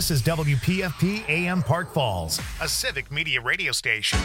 This is WPFP AM Park Falls, a civic media radio station.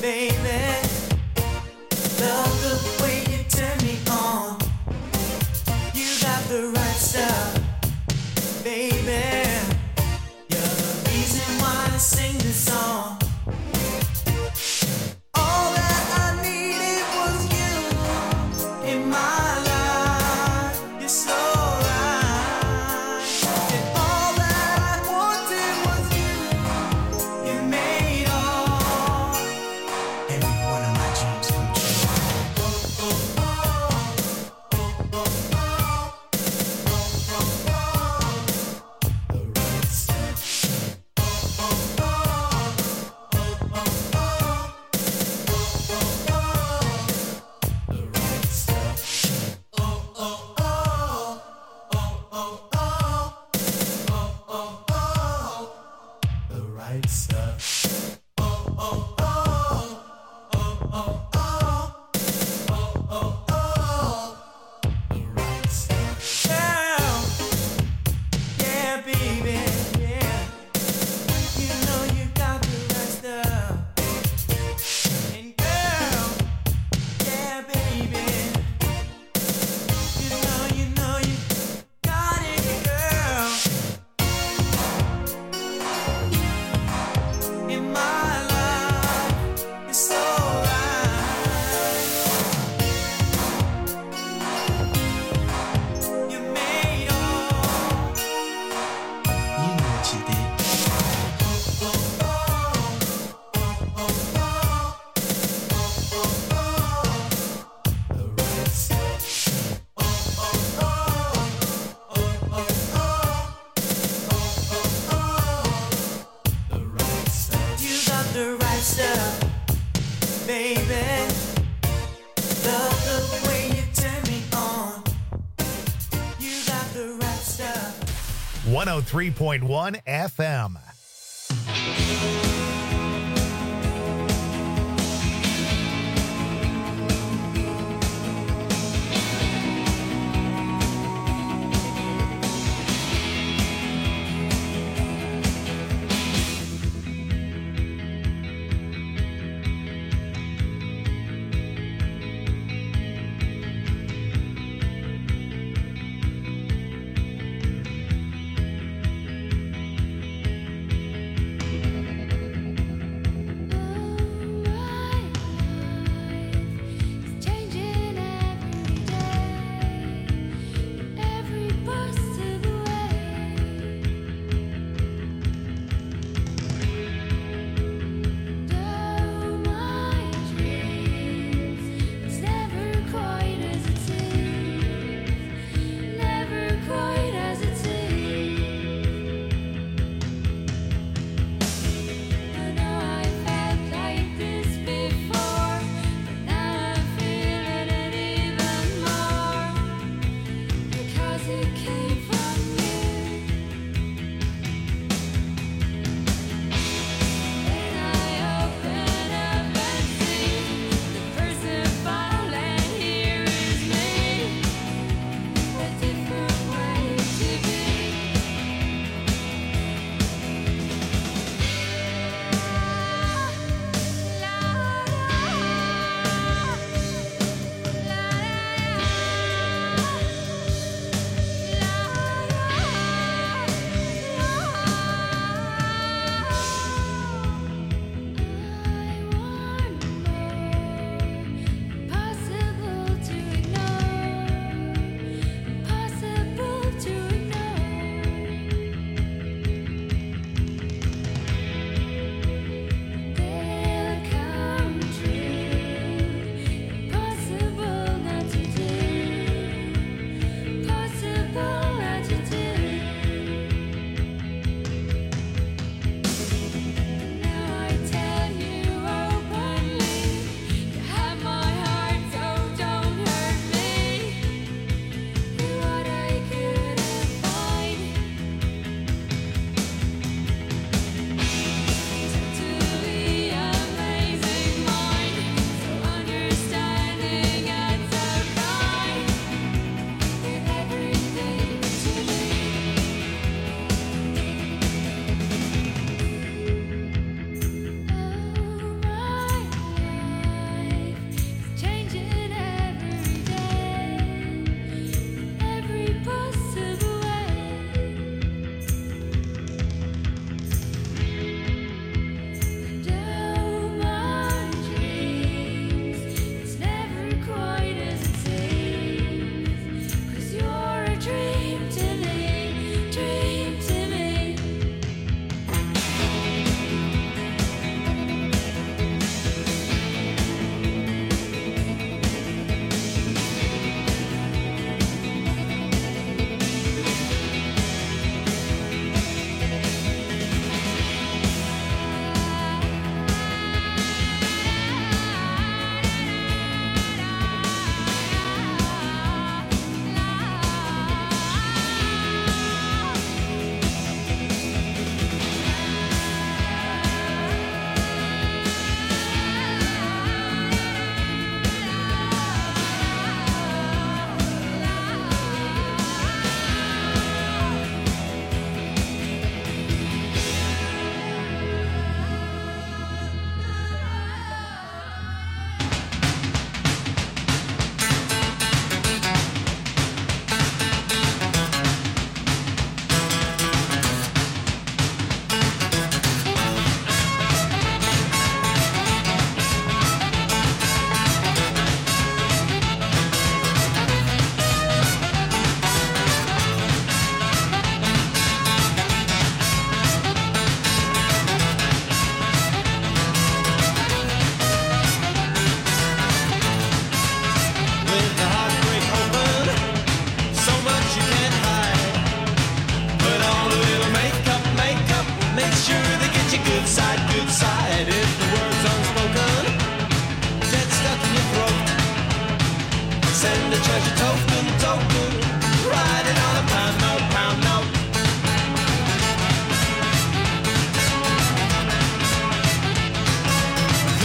103.1 FM.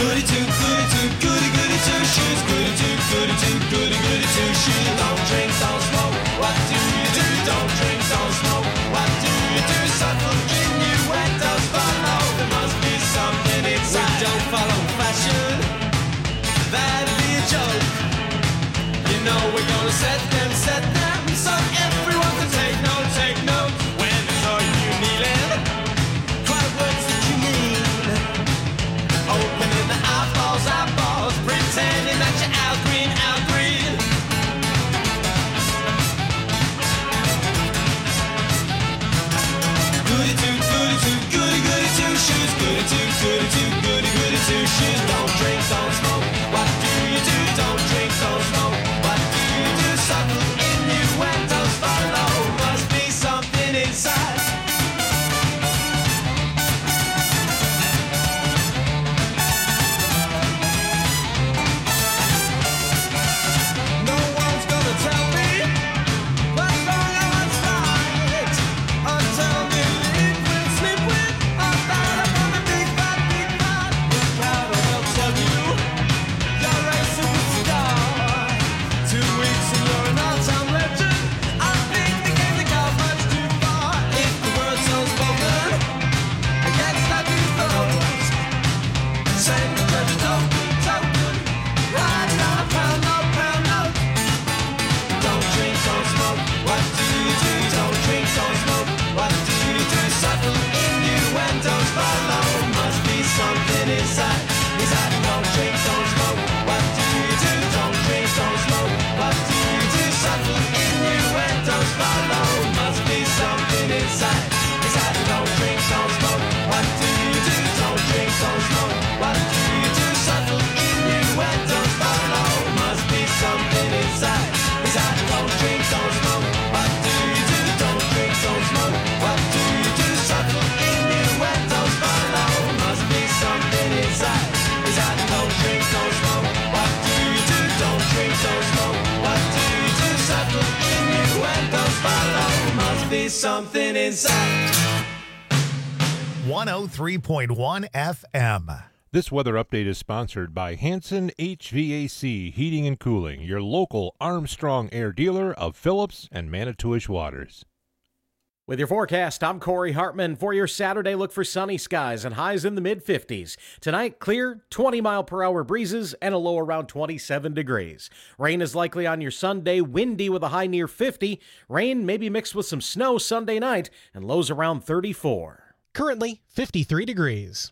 Goody two shoes. Goody two shoes. Don't drink, don't smoke. What do you do? Don't drink, don't smoke. What do you do? Subtle innuendos follow. There must be something inside. We don't follow fashion. That'd be a joke. You know we're gonna set them so everyone can take note. When they saw you kneeling, cry words that you mean. Opening the eyeballs, pretending that you're Al Green. Goody two shoes. Goody two shoes. Don't drink, don't smoke. What do you do? Don't drink, don't smoke. What do you do? Subtle innuendos follow. Must be something inside. No one's gonna tell me what's wrong and what's right until they live with, sleep with, or start up on the big bad. Look out or they'll tell you you're a superstar. 2 weeks and you're an all-time legend. I think the game that got much too far. If the word's unspoken against that new throws, send the judge a token, riding on a pound note. Don't drink, don't smoke. What do you do? Don't drink, don't smoke. What do you do? Subtle innuendos follow. Must be something inside. Don't drink, don't smoke. What do you do? Don't drink, don't smoke. What do you do? Subtle innuendos follow. Must be something inside. Don't drink, don't smoke. What do you do? Don't drink, don't smoke. What do you do? Subtle innuendos follow. Must be something inside. Don't drink, don't smoke. What do you do? Don't drink, don't smoke. What do you do? Subtle innuendos follow. Must be something inside. Don't drink, don't smoke. What do you do? Don't drink, don't smoke. What do you do? Subtle innuendos follow. Must be something inside. 103.1 FM. This weather update is sponsored by Hanson HVAC Heating and Cooling, your local Armstrong Air dealer of Phillips and Manitowish Waters. With your forecast, I'm Corey Hartman. For your Saturday, look for sunny skies and highs in the mid-50s. Tonight, clear, 20-mile-per-hour breezes and a low around 27 degrees. Rain is likely on your Sunday, windy with a high near 50. Rain may be mixed with some snow Sunday night and lows around 34. Currently, 53 degrees.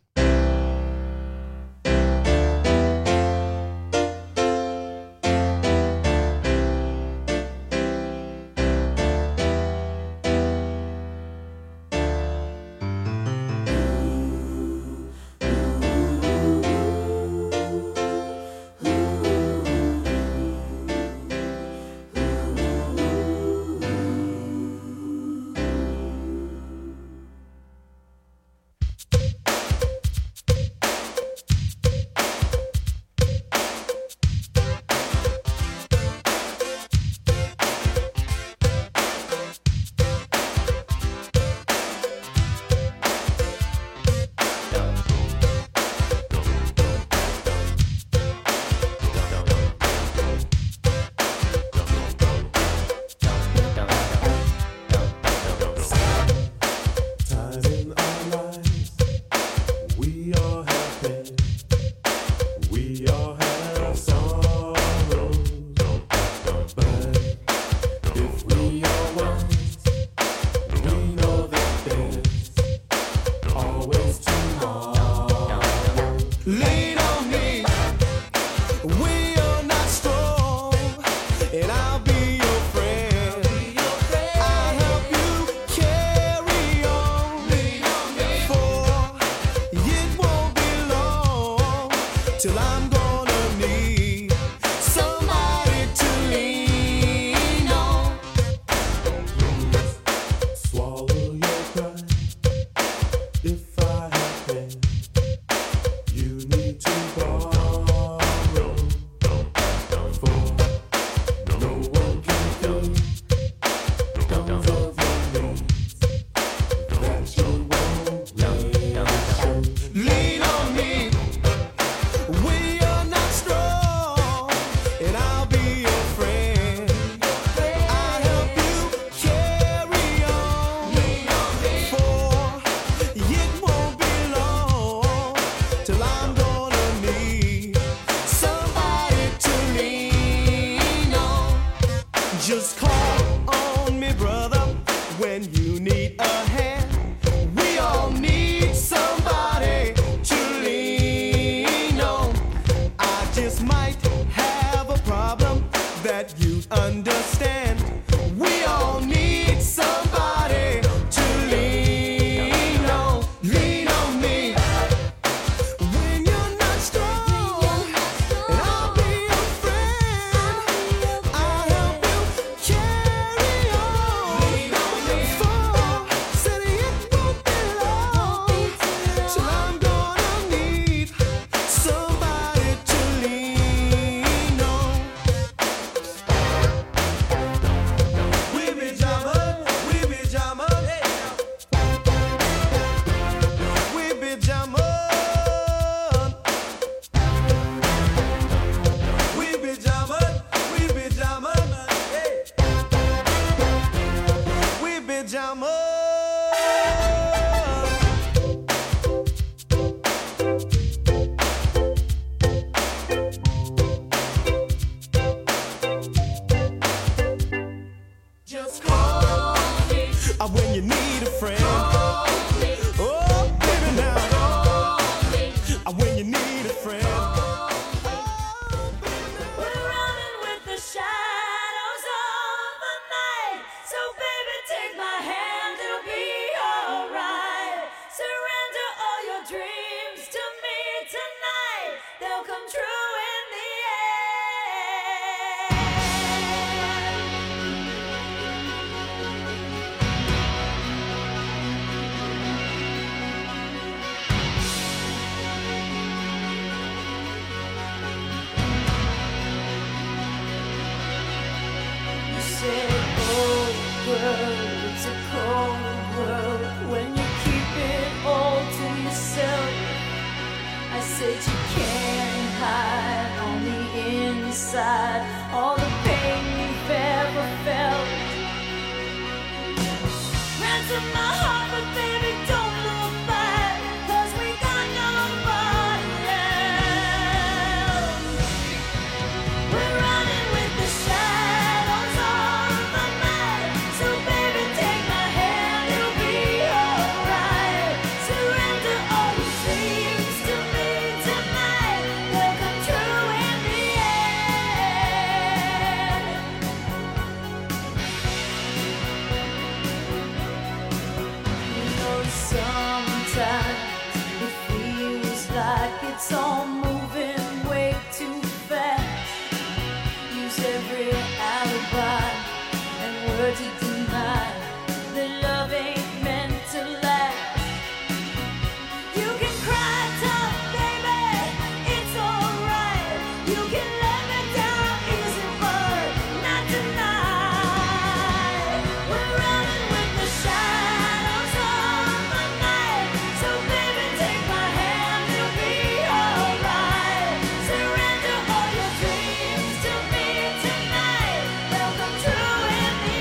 It's all moving way too fast. Use every alibi and word to deny that love ain't meant to last. You can cry tough, baby, it's alright. You can let me down easy, but not tonight. We're running with the shadows of the night. So baby, take my hand, it'll be alright. Surrender all your dreams to me tonight. They'll come true in the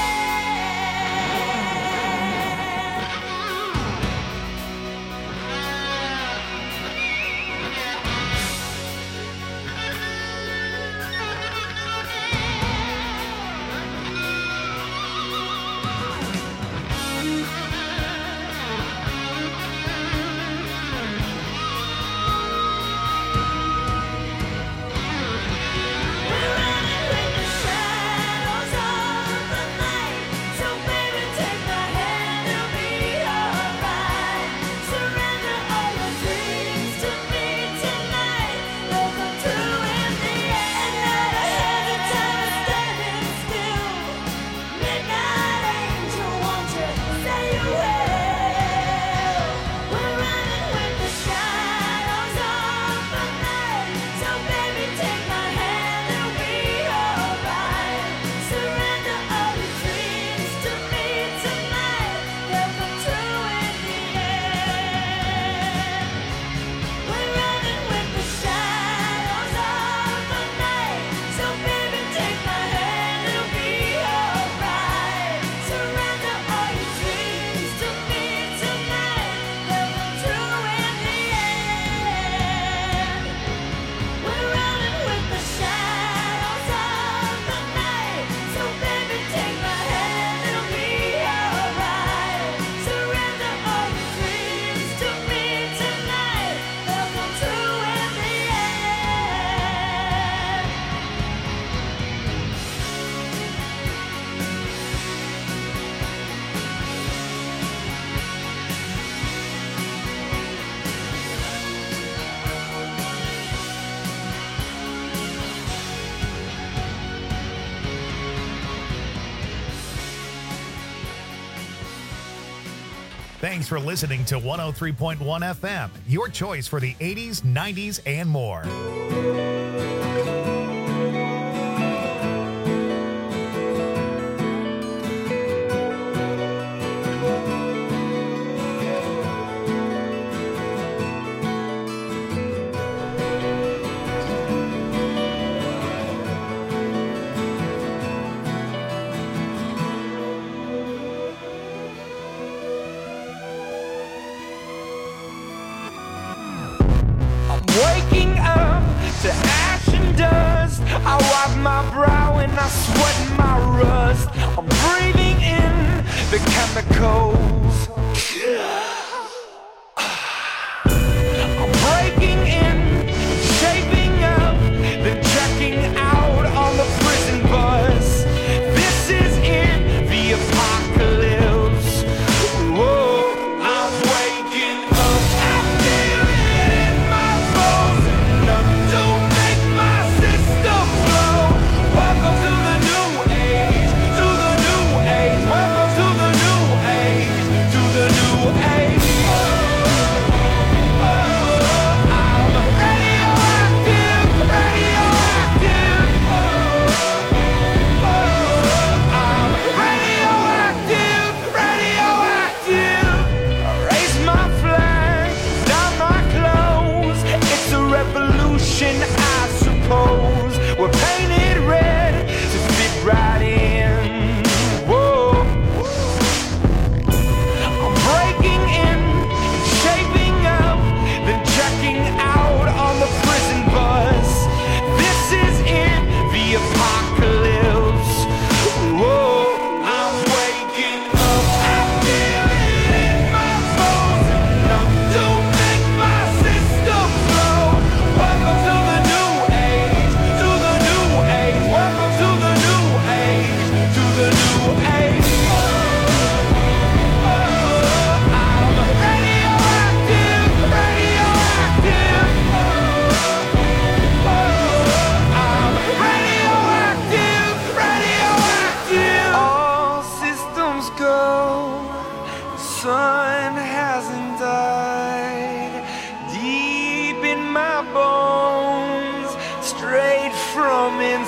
Thanks for listening to 103.1 FM, your choice for the 80s, 90s, and more. Waking up to ash and dust. I wipe my brow and I sweat my rust. I'm breathing in the chemicals. I'm breaking in, shaping up, then checking out on the prison bus. This is it, the apocalypse. Whoa, I'm waking up. I feel it in my bones. Enough to make my system blow. Welcome to the new age, to the new age. Welcome to the new age.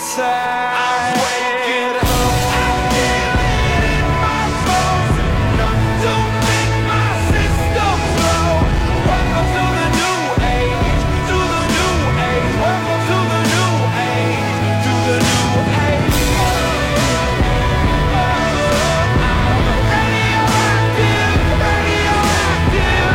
inside. I'm waking up. I feel it in my bones. Enough to make my system blow. Welcome to the new age. To the new age. Welcome to the new age. To the new age. Radioactive, radioactive.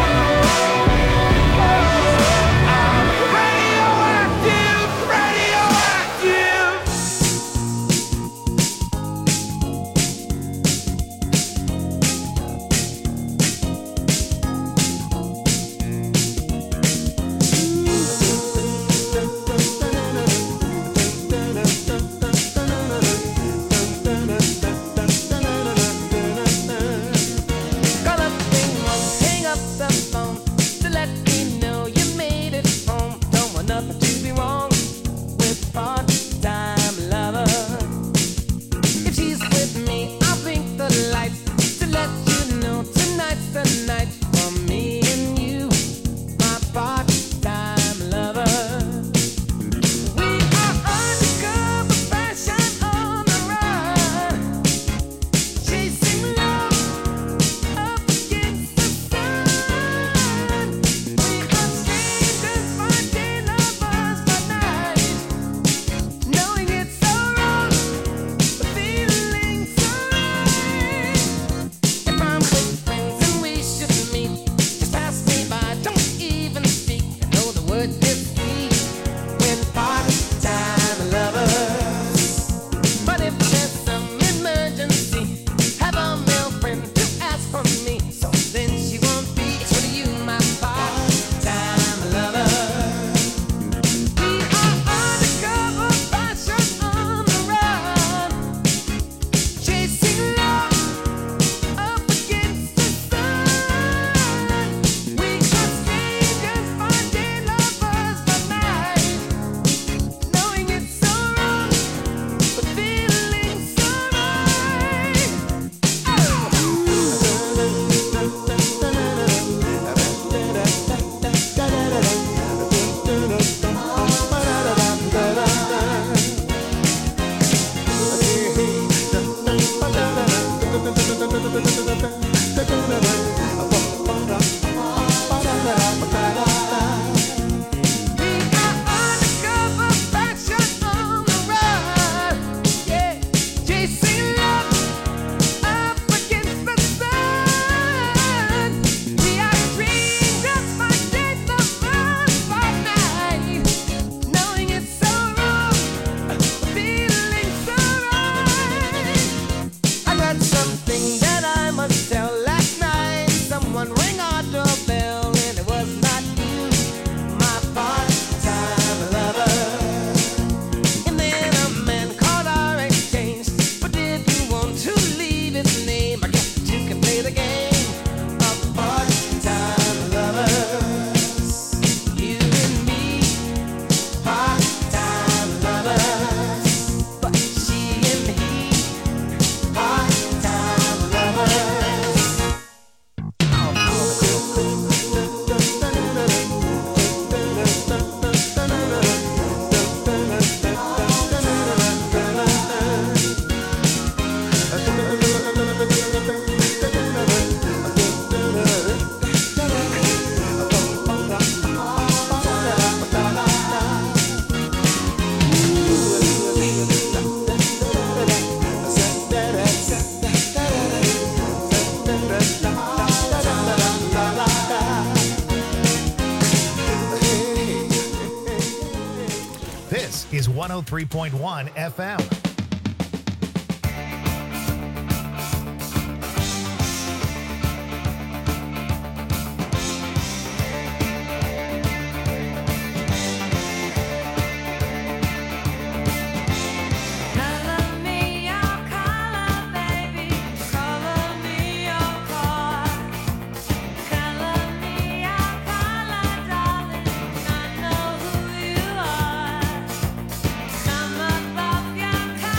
is 103.1 FM. Some above your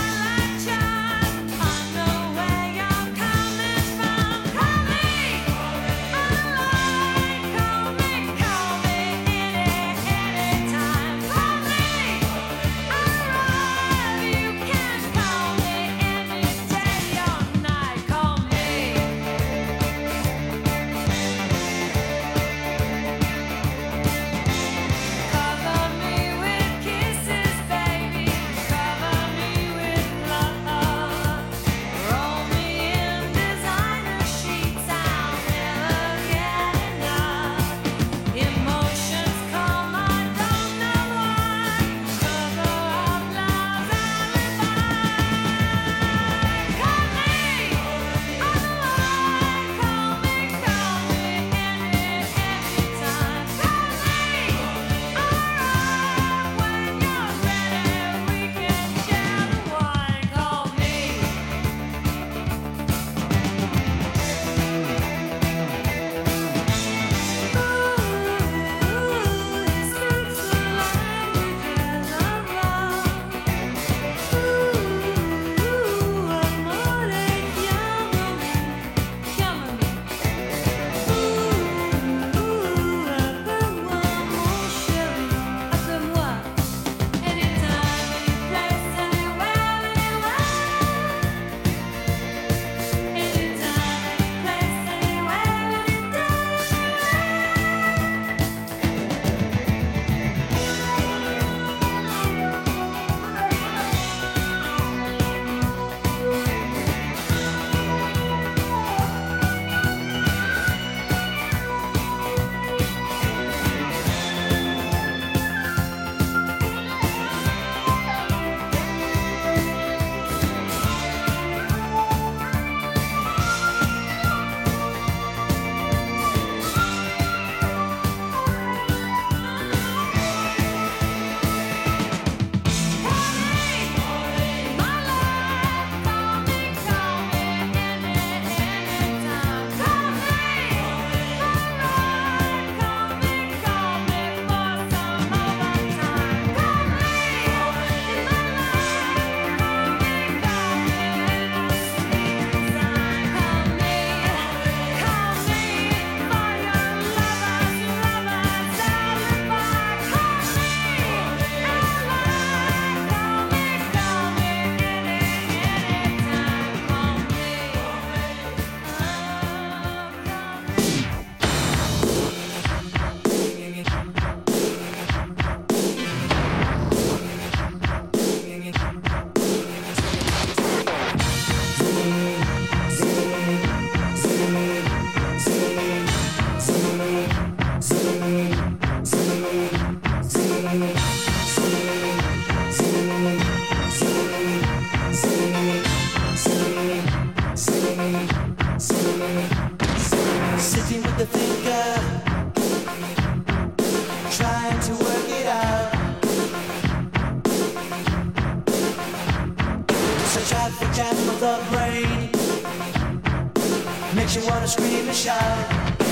the brain. Makes you wanna scream and shout.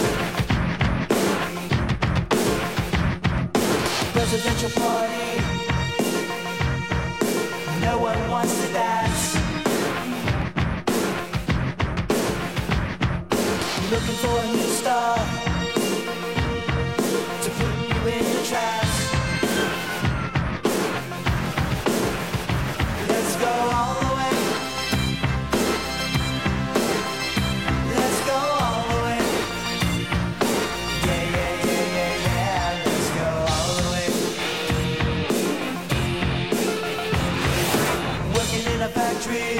Presidential party. No one wants to dance. Looking for a new star to put you in a trance. Let's go all the way. Let's go all the way. Yeah, yeah, yeah, yeah, yeah. Let's go all the way. Working in a factory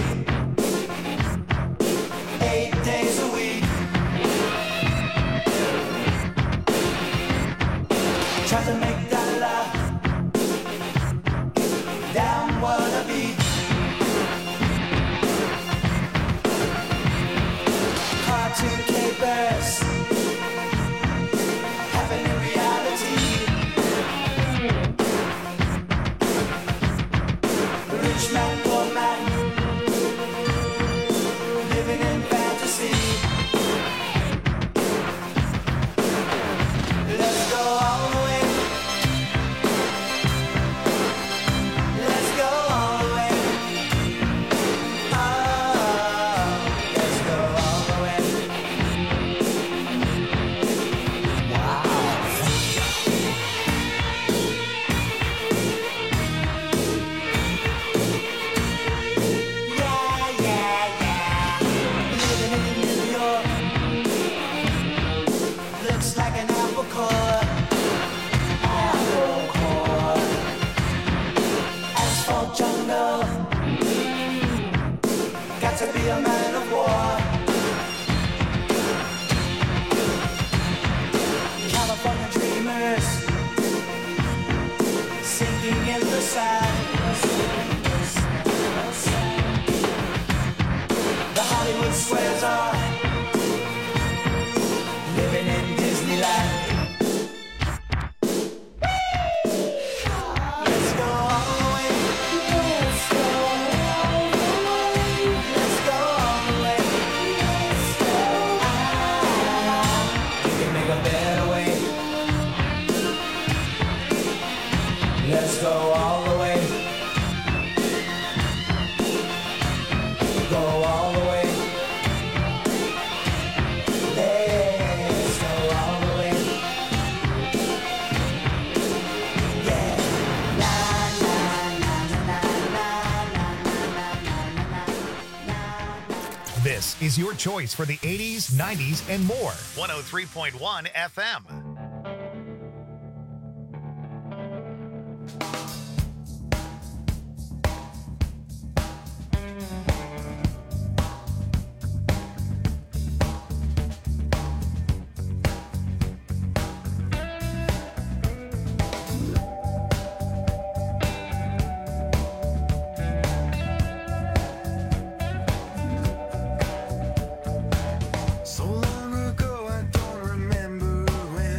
8 days a week. Try to make that laugh. Damn wanna be. Cartoon capers happen in reality. Rich man, poor man, living in fantasy. Let's go all the way. Let's go all the way. Oh, let's go all the way. Wow. Yeah, yeah, yeah. Living in New York looks like an apple core. Apple core. Asphalt jungle. Got to be a man of war. California dreamers sinking in the sand. The Hollywood squares are living in Disneyland. Let's go all the way. Let's go all the way. Let's go all the way. We can make a better way. Let's go all the way. Go all the way. Let's go all the way. Yeah. La la la la la la la la. This is your choice for the 80s, 90s, and more. 103.1 FM. So long ago, I don't remember when.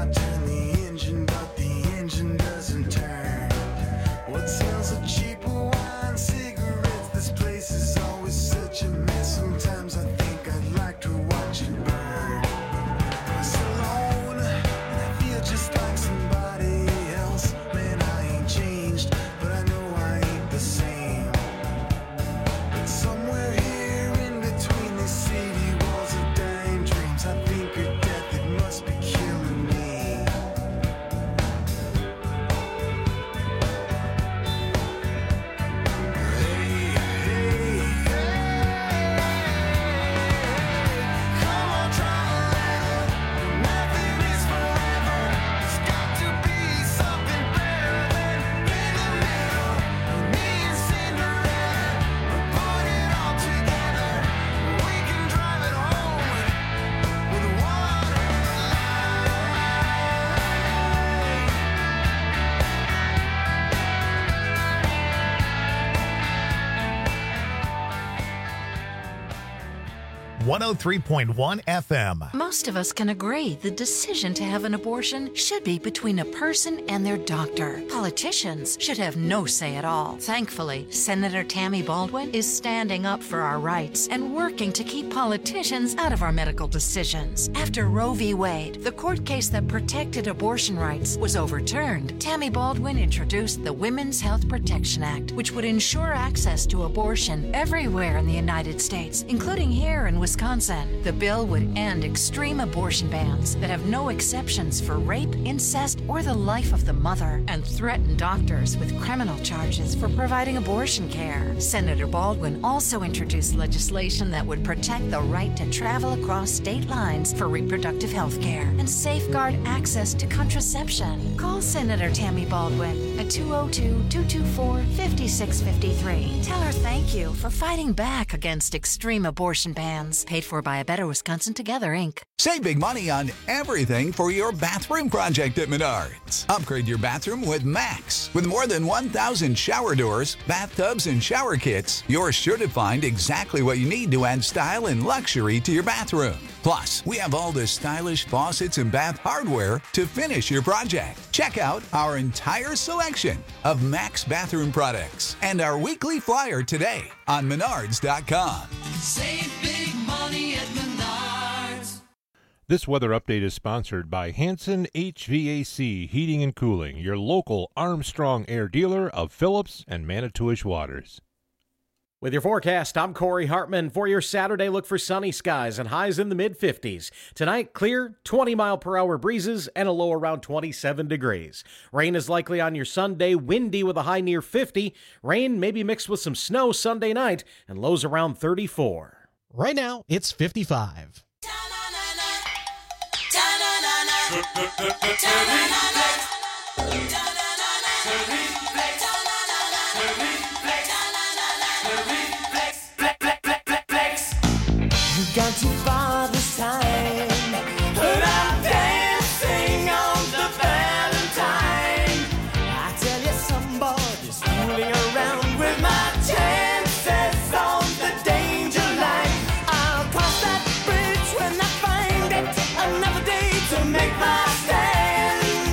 I turn the engine, but the engine doesn't turn. What sells a cheaper wine, cigarettes? This place is always such a mess. Sometimes I think I'd like to watch it burn. I was alone, and I feel just like somebody else. Man, I ain't changed, but I know I ain't the same. But somewhere here in between these city walls of dying dreams, I think of death, it must be killing me. Hey, hey, hey. Come on, traveler. Nothing is forever. There's got to be something better than in the middle. Me and Cinderella, put it all together. We can drive it home with one light. 103.1 FM. Most of us can agree the decision to have an abortion should be between a person and their doctor. Politicians should have no say at all. Thankfully, Senator Tammy Baldwin is standing up for our rights and working to keep politicians out of our medical decisions. After Roe v. Wade, the court case that protected abortion rights, was overturned, Tammy Baldwin introduced the Women's Health Protection Act, which would ensure access to abortion everywhere in the United States, including here in Wisconsin. The bill would end extreme abortion bans that have no exceptions for rape, incest, or the life of the mother, and threaten doctors with criminal charges for providing abortion care. Senator Baldwin also introduced legislation that would protect the right to travel across state lines for reproductive health care and safeguard access to contraception. Call Senator Tammy Baldwin at 202-224-5653. Tell her thank you for fighting back against extreme abortion bans. Paid for by A Better Wisconsin Together, Inc. Save big money on everything for your bathroom project at Menards. Upgrade your bathroom with Max. With more than 1,000 shower doors, bathtubs, and shower kits, you're sure to find exactly what you need to add style and luxury to your bathroom. Plus, we have all the stylish faucets and bath hardware to finish your project. Check out our entire selection of Max bathroom products and our weekly flyer today on Menards.com. Save big money at Menards. This weather update is sponsored by Hanson HVAC Heating and Cooling, your local Armstrong Air dealer of Phillips and Manitowish Waters. With your forecast, I'm Corey Hartman. For your Saturday, look for sunny skies and highs in the mid-50s. Tonight, clear, 20-mile-per-hour breezes and a low around 27 degrees. Rain is likely on your Sunday, windy with a high near 50. Rain may be mixed with some snow Sunday night and lows around 34. Right now, it's 55. Gone too far this time, but I'm dancing on the Valentine. I tell you, somebody's fooling around with my chances on the danger line. I'll cross that bridge when I find it. Another day to make my stand.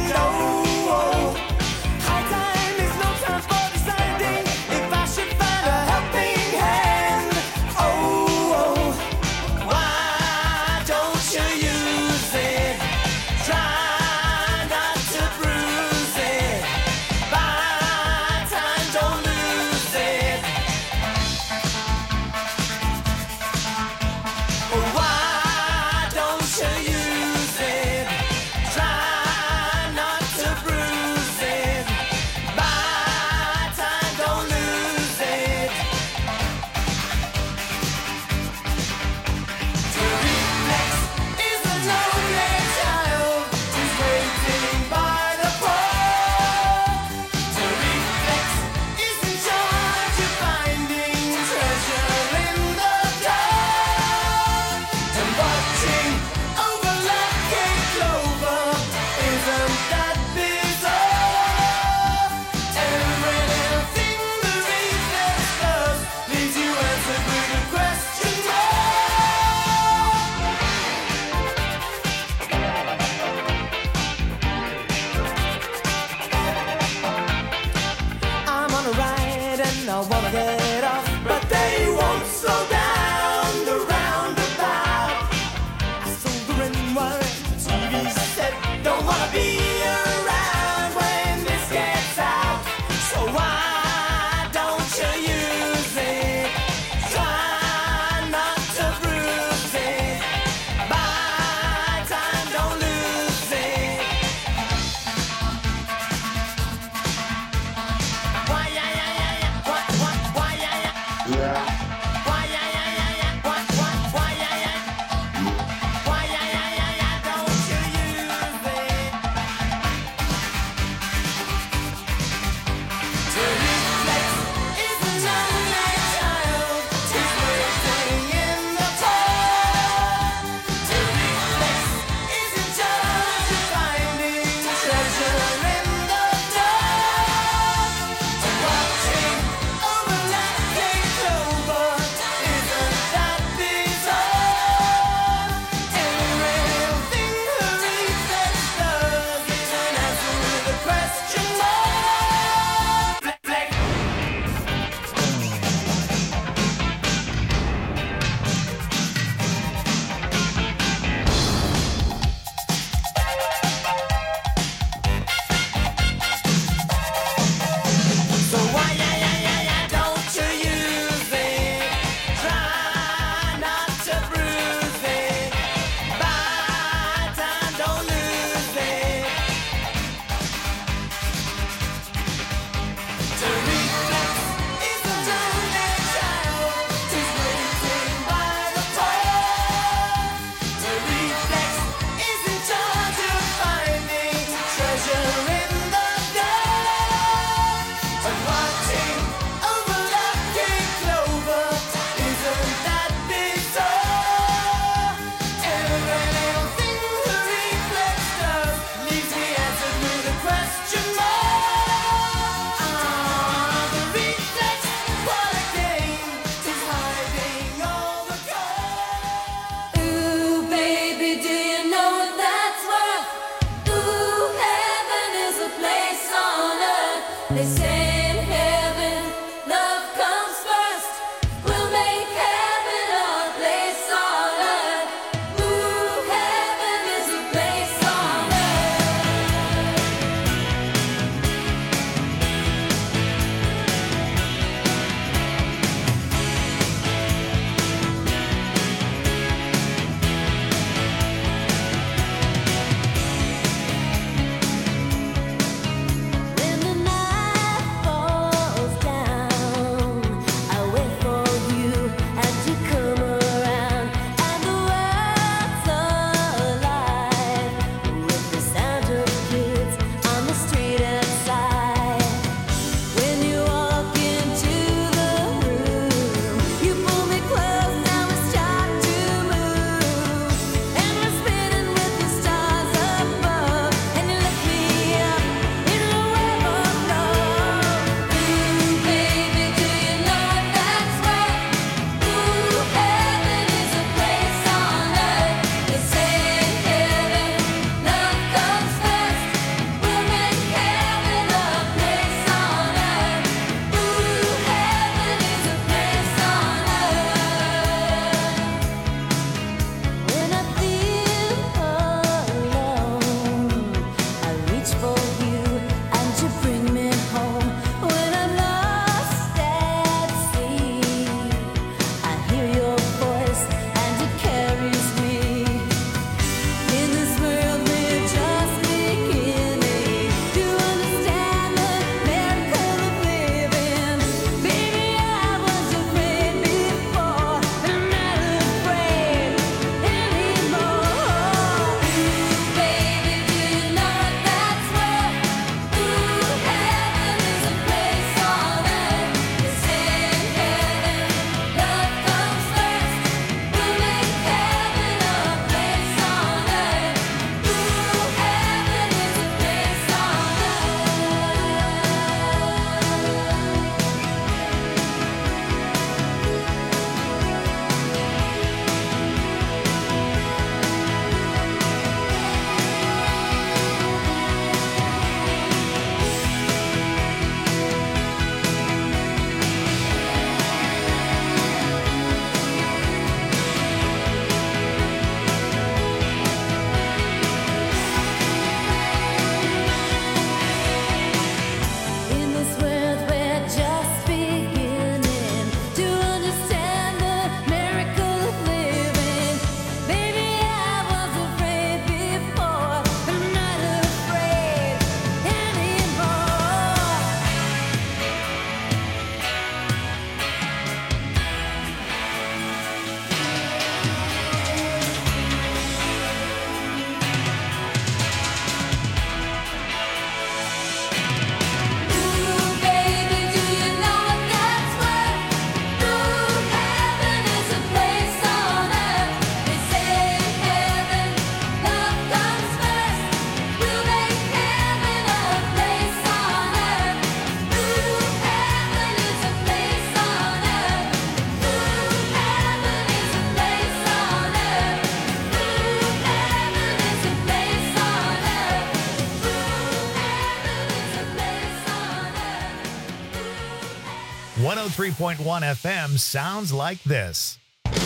103.1 FM sounds like this.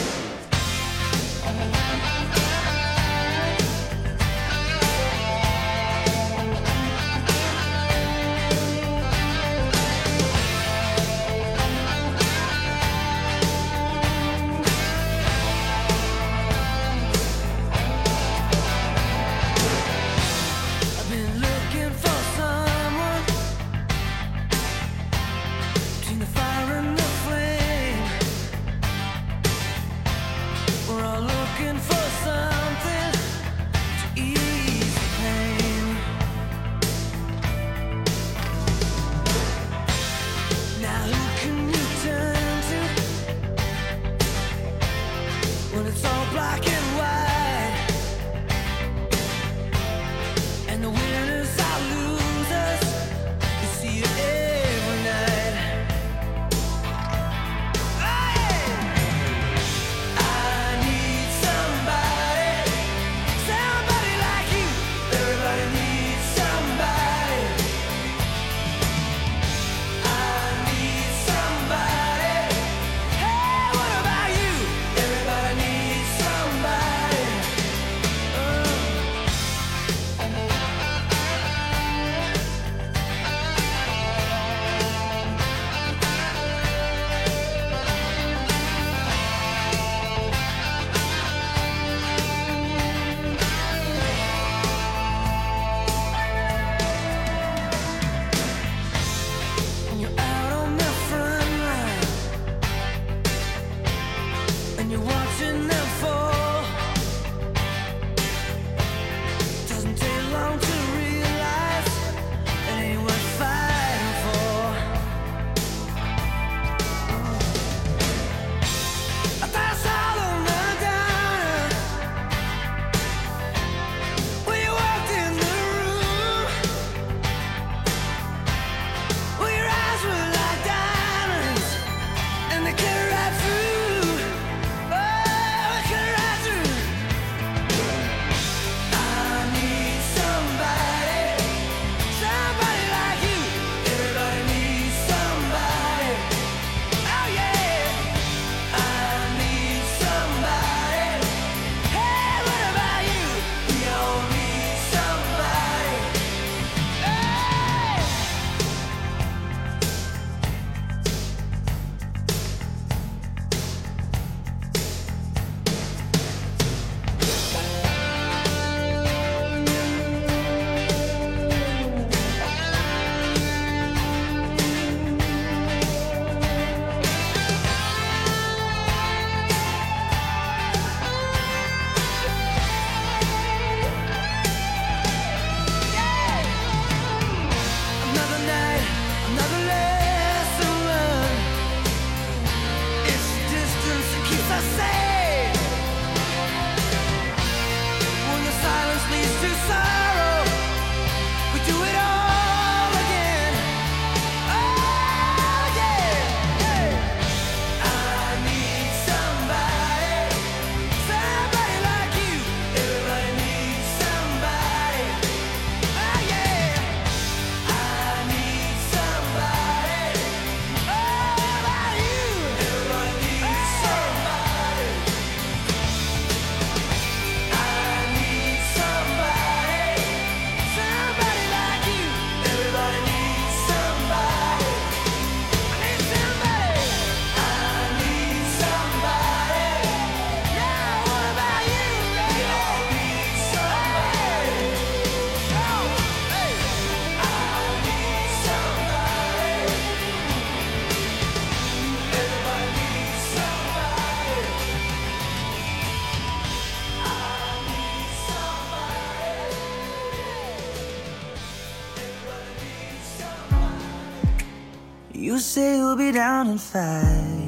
You say you'll be down in 5.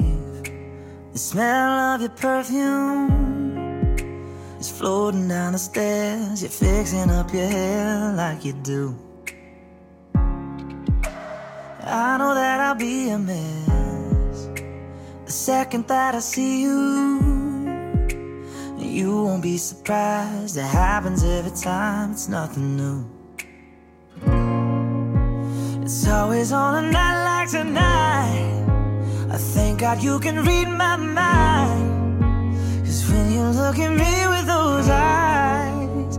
The smell of your perfume is floating down the stairs. You're fixing up your hair like you do. I know that I'll be a mess the second that I see you. You won't be surprised, it happens every time, it's nothing new. It's always on a night like tonight I thank God you can read my mind. 'Cause when you look at me with those eyes,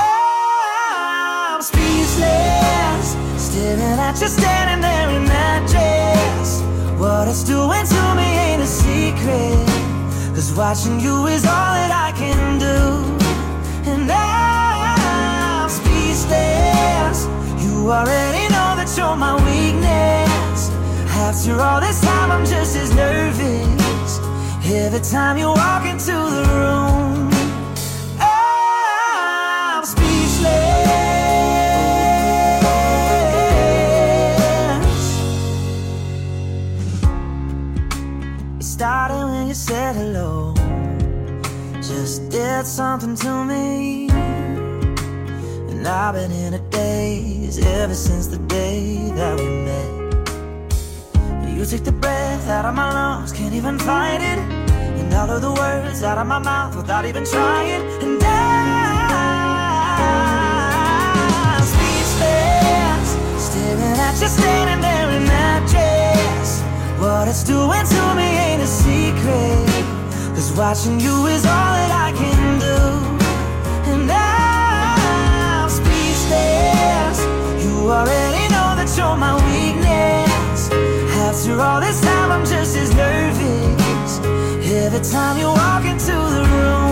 I'm speechless, staring at you standing there in that dress. What it's doing to me ain't a secret, 'cause watching you is all that I can do. And I'm speechless, you already know that you're my weakness. After all this time I'm just as nervous every time you walk into the room. I'm speechless. It started when you said hello, just did something to me. And I've been in a daze ever since the day that we met. You took the breath out of my lungs, can't even fight it. And all of the words out of my mouth without even trying. And I'm speechless, staring at you standing there in that dress. What it's doing to me ain't a secret, 'cause watching you is all that I can do. And I'm speechless, you already know that you're my weakness. After all this time I'm just as nervous every time you walk into the room.